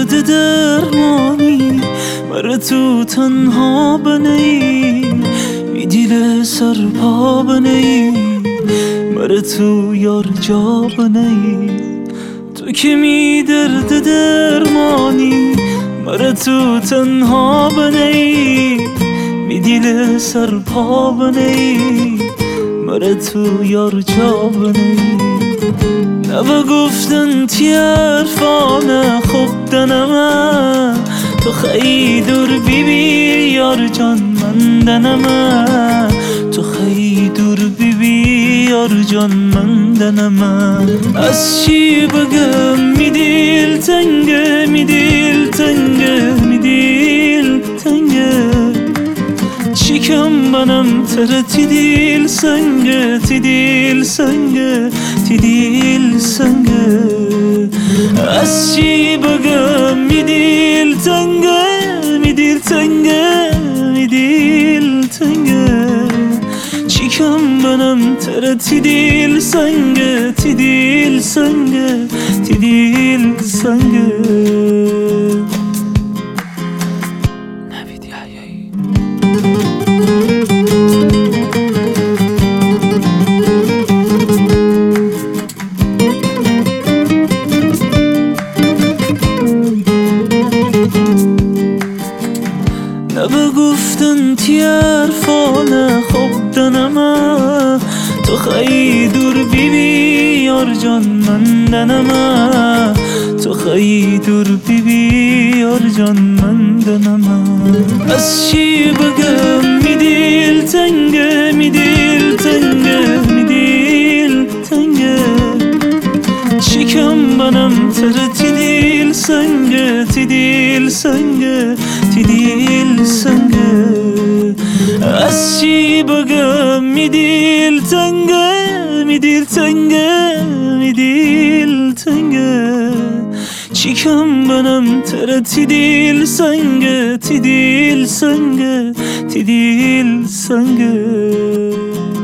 درد درمانی بر تو تنها بنی بی دل سرپا بنی بر تو یار جا بنی تو که می درد درمانی بر تو تنها بنی بی دل سرپا بنی بر تو یار جا بنی نبا گفتن تی عرفانه خوب دنمه تو خیلی دور بیبی یار جان من دنمه تو خیلی دور بیبی یار جان من دنمه از چی بگم می دل تنگه می دل تنگه می دل تنگه چیکم بنم تره تی دل سنگه تی دل سنگه تی دل سنگه از چی بگم می دل تنگه می دل تنگه می دل تنگه چیکم بنم تره تی دل سنگه تی دل سنگه تی دل سنگه نبا گفتن تی عرفانه خوب دنمه تو خیلی دور بیبی یار جان من دنمه تو خیلی دور بیبی یار جان من دنمه از چی بگم می دل تنگه می دل تنگه می دل تنگه چیکم بنم تره تی دل سنگه تی دل سنگه تی دل سنگه از چی بگم می دل تنگه می دل تنگه می دل تنگه چیکم بنم تره تی دل سنگه تی دل سنگه تی دل سنگه